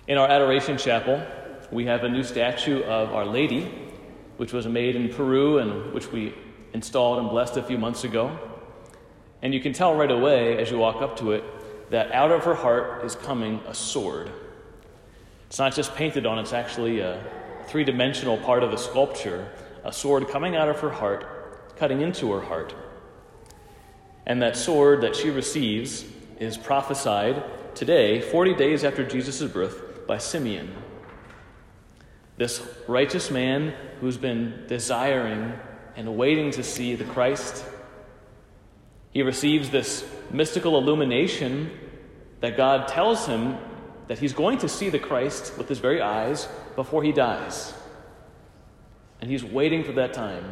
In our Adoration Chapel, we have a new statue of Our Lady, which was made in Peru and which we installed and blessed a few months ago. And you can tell right away as you walk up to it that out of her heart is coming a sword. It's not just painted on, it's actually a three-dimensional part of the sculpture, a sword coming out of her heart, cutting into her heart. And that sword that she receives is prophesied today, 40 days after Jesus' birth, by Simeon. This righteous man who's been desiring and waiting to see the Christ. He receives this mystical illumination that God tells him that he's going to see the Christ with his very eyes before he dies. And he's waiting for that time.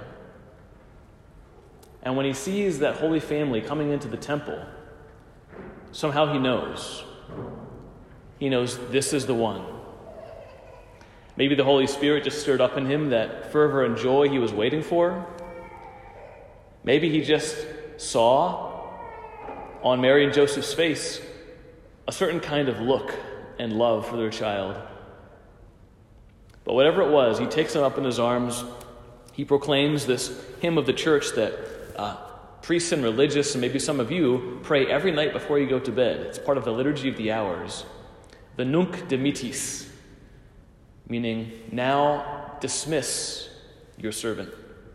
And when he sees that Holy Family coming into the temple, somehow he knows. He knows this is the one. Maybe the Holy Spirit just stirred up in him that fervor and joy he was waiting for. Maybe he just saw on Mary and Joseph's face a certain kind of look and love for their child. But whatever it was, he takes him up in his arms. He proclaims this hymn of the church that priests and religious, and maybe some of you, pray every night before you go to bed. It's part of the Liturgy of the Hours. The Nunc Dimittis, meaning, now dismiss your servant.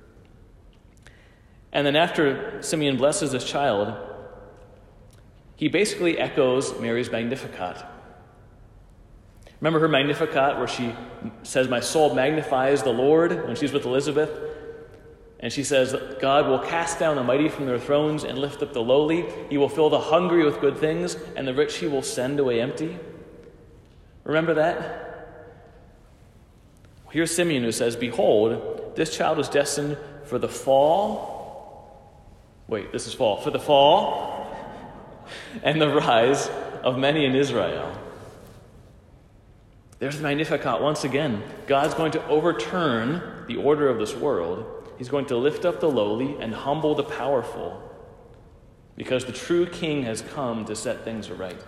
And then after Simeon blesses this child, he basically echoes Mary's Magnificat. Remember her Magnificat where she says, my soul magnifies the Lord, when she's with Elizabeth? And she says, God will cast down the mighty from their thrones and lift up the lowly. He will fill the hungry with good things, and the rich he will send away empty. Remember that? Here's Simeon who says, behold, this child is destined for the fall. Wait, this is fall. For the fall and the rise of many in Israel. There's the Magnificat once again. God's going to overturn the order of this world. He's going to lift up the lowly and humble the powerful, because the true king has come to set things right.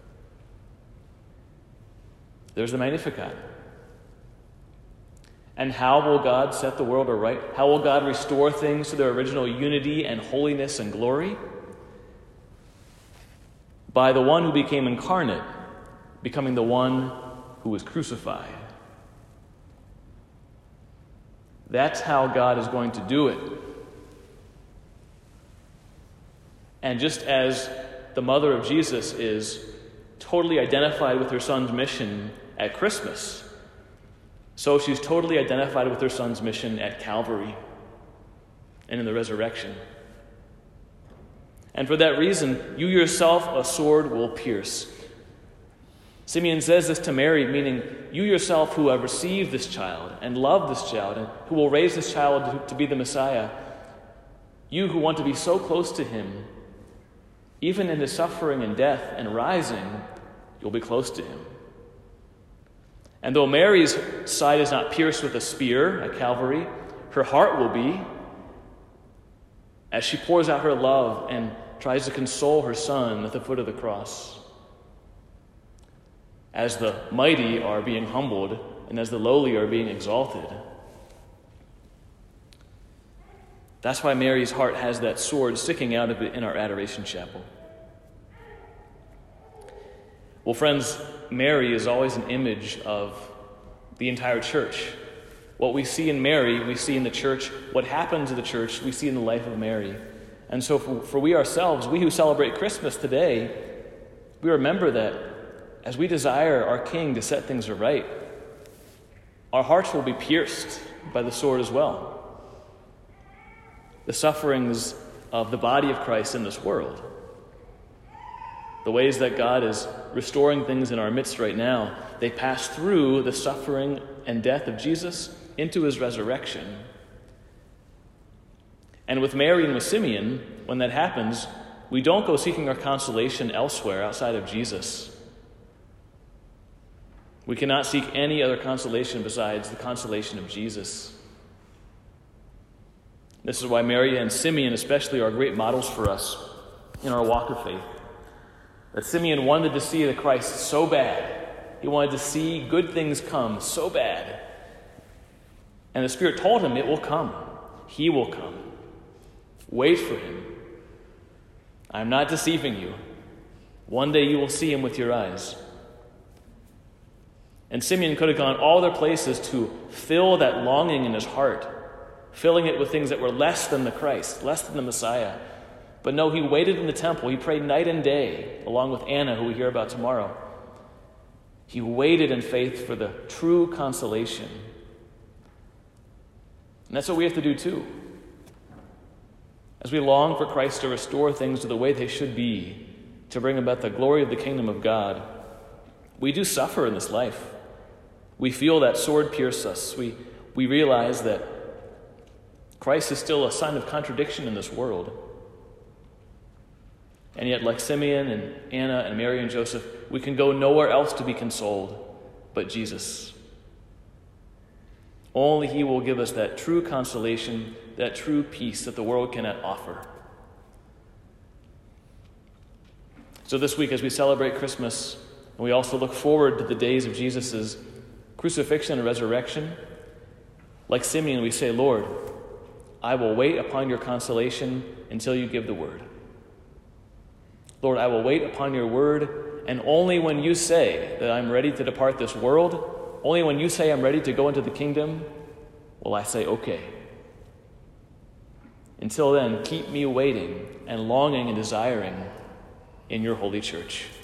There's the Magnificat. And how will God set the world aright? How will God restore things to their original unity and holiness and glory? By the one who became incarnate, becoming the one who was crucified. That's how God is going to do it. And just as the mother of Jesus is totally identified with her son's mission at Christmas, so she's totally identified with her son's mission at Calvary and in the resurrection. And for that reason, you yourself a sword will pierce. Simeon says this to Mary, meaning you yourself who have received this child and love this child and who will raise this child to be the Messiah, you who want to be so close to him, even in his suffering and death and rising, you'll be close to him. And though Mary's side is not pierced with a spear at Calvary, her heart will be, as she pours out her love and tries to console her son at the foot of the cross. As the mighty are being humbled and as the lowly are being exalted. That's why Mary's heart has that sword sticking out of it in our Adoration Chapel. Well, friends, Mary is always an image of the entire church. What we see in Mary, we see in the church. What happens to the church, we see in the life of Mary. And so for we ourselves, we who celebrate Christmas today, we remember that as we desire our King to set things right, our hearts will be pierced by the sword as well. The sufferings of the body of Christ in this world. The ways that God is restoring things in our midst right now, they pass through the suffering and death of Jesus into his resurrection. And with Mary and with Simeon, when that happens, we don't go seeking our consolation elsewhere outside of Jesus. We cannot seek any other consolation besides the consolation of Jesus. This is why Mary and Simeon especially are great models for us in our walk of faith. That Simeon wanted to see the Christ so bad He wanted to see good things come so bad. And the Spirit told him, it will come. He will come. Wait for him. I'm not deceiving you. One day you will see him with your eyes. And Simeon could have gone all other places to fill that longing in his heart, filling it with things that were less than the Christ, less than the Messiah. But no, he waited in the temple. He prayed night and day, along with Anna, who we hear about tomorrow. He waited in faith for the true consolation. And that's what we have to do too. As we long for Christ to restore things to the way they should be, to bring about the glory of the kingdom of God, we do suffer in this life. We feel that sword pierce us. We realize that Christ is still a sign of contradiction in this world. And yet, like Simeon and Anna and Mary and Joseph, we can go nowhere else to be consoled but Jesus. Only he will give us that true consolation, that true peace that the world cannot offer. So this week, as we celebrate Christmas, and we also look forward to the days of Jesus' crucifixion and resurrection, like Simeon, we say, Lord, I will wait upon your consolation until you give the word. Lord, I will wait upon your word, and only when you say that I'm ready to depart this world, only when you say I'm ready to go into the kingdom, will I say, okay. Until then, keep me waiting and longing and desiring in your holy church.